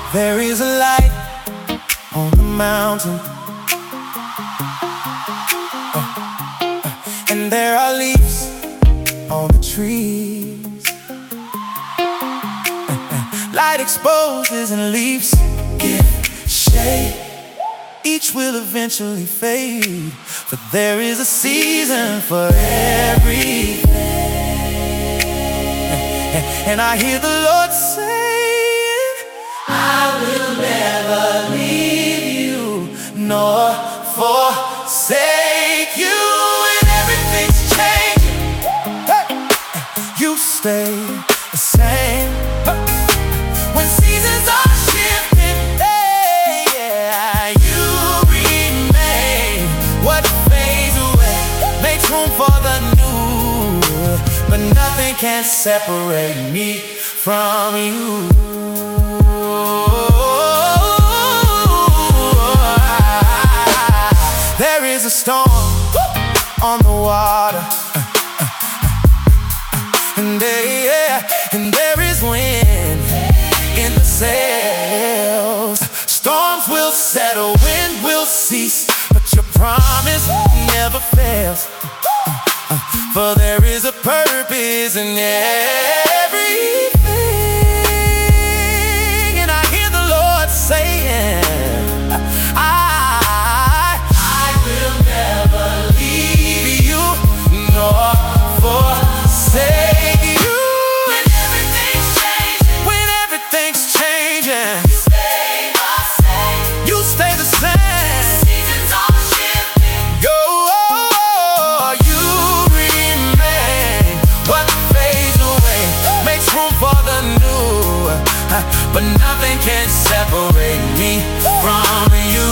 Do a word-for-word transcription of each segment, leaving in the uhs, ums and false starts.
There is a light on the mountain, uh, uh, and there are leaves on the trees. uh, uh, Light exposes and leaves give shade. Each will eventually fade, but there is a season for everything. And I hear the Lord saying, I will never leave you nor forsake you. And everything's changing, hey, you stay the same. When seasons are shifting, hey, yeah, you remain. What fades away makes room for the new, but nothing can separate me from you. There is a storm on the water, and there, yeah, and there is wind in the sails. Storms will settle, wind will cease, but your promise never fails. For there is a purpose in everything. And I hear the Lord saying, I, I will never leave you nor forsake you. When everything's changing, when everything's changing, you stay the same. You stay the same. Seasons are shifting. Yo. But nothing can separate me from you.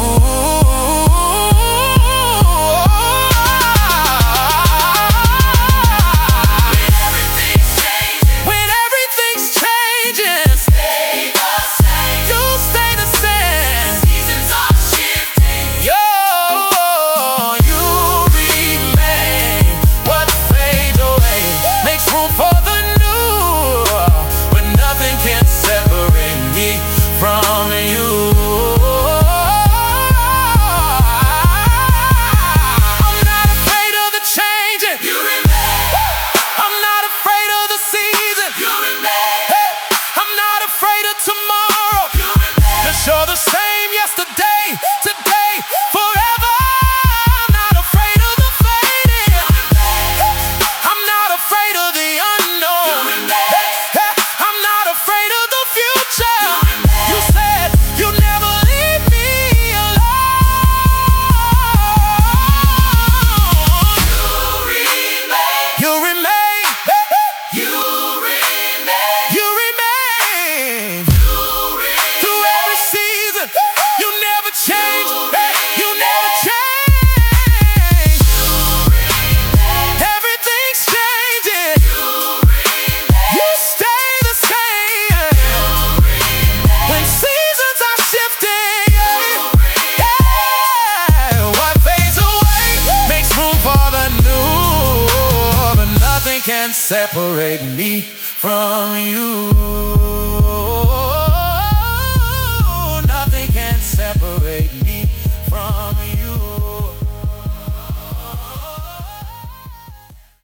When everything's changing, when everything's changing, you stay the same. You stay the same. Seasons are shifting. Yo, you remain. What fades away makes room for the new, but nothing can separate me from you. I'm not afraid of the changing. You remain. I'm not afraid of the season. You remain. Hey, I'm not afraid of tomorrow. You remain. 'Cause you're the same yesterday, today, forever. I'm not afraid of the fading. You remain. I'm not afraid of the unknown. You remain. Hey, hey, I'm not afraid of the future. You said you'll never leave me alone. You remain. You remain. You remain. You remain. Through every season, you never change. You never change. Everything's changing. You stay the same. When seasons are shifting, yeah, what fades away makes room for the new, but nothing can separate me from you.